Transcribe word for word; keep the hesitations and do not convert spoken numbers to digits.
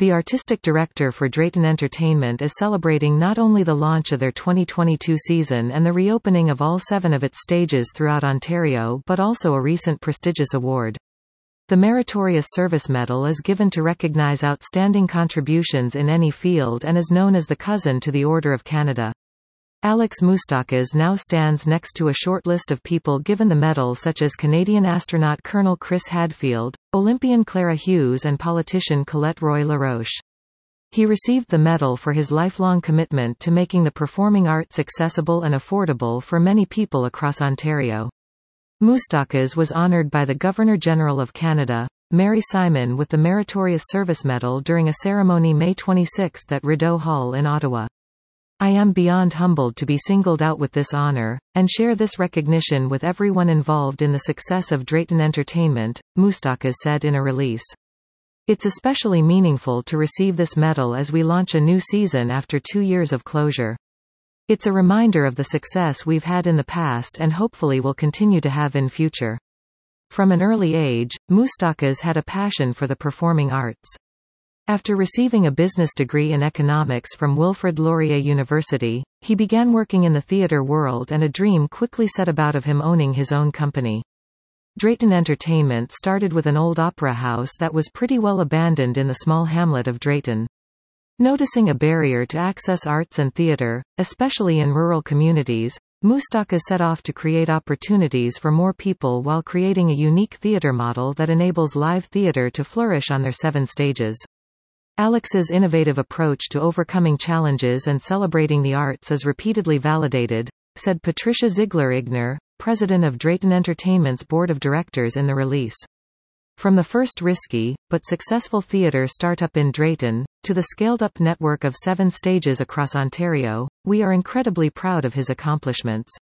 The artistic director for Drayton Entertainment is celebrating not only the launch of their twenty twenty-two season and the reopening of all seven of its stages throughout Ontario but also a recent prestigious award. The Meritorious Service Medal is given to recognise outstanding contributions in any field and is known as the cousin to the Order of Canada. Alex Moustakas now stands next to a short list of people given the medal such as Canadian astronaut Colonel Chris Hadfield, Olympian Clara Hughes and politician Colette Roy-LaRoche. He received the medal for his lifelong commitment to making the performing arts accessible and affordable for many people across Ontario. Moustakas was honoured by the Governor-General of Canada, Mary Simon, with the Meritorious Service Medal during a ceremony May twenty-sixth at Rideau Hall in Ottawa. I am beyond humbled to be singled out with this honor, and share this recognition with everyone involved in the success of Drayton Entertainment, Moustakas said in a release. It's especially meaningful to receive this medal as we launch a new season after two years of closure. It's a reminder of the success we've had in the past and hopefully will continue to have in future. From an early age, Moustakas had a passion for the performing arts. After receiving a business degree in economics from Wilfrid Laurier University, he began working in the theatre world and a dream quickly set about of him owning his own company. Drayton Entertainment started with an old opera house that was pretty well abandoned in the small hamlet of Drayton. Noticing a barrier to access arts and theatre, especially in rural communities, Moustakas set off to create opportunities for more people while creating a unique theatre model that enables live theatre to flourish on their seven stages. Alex's innovative approach to overcoming challenges and celebrating the arts is repeatedly validated, said Patricia Ziegler-Igner, president of Drayton Entertainment's board of directors in the release. From the first risky, but successful theatre startup in Drayton, to the scaled-up network of seven stages across Ontario, we are incredibly proud of his accomplishments.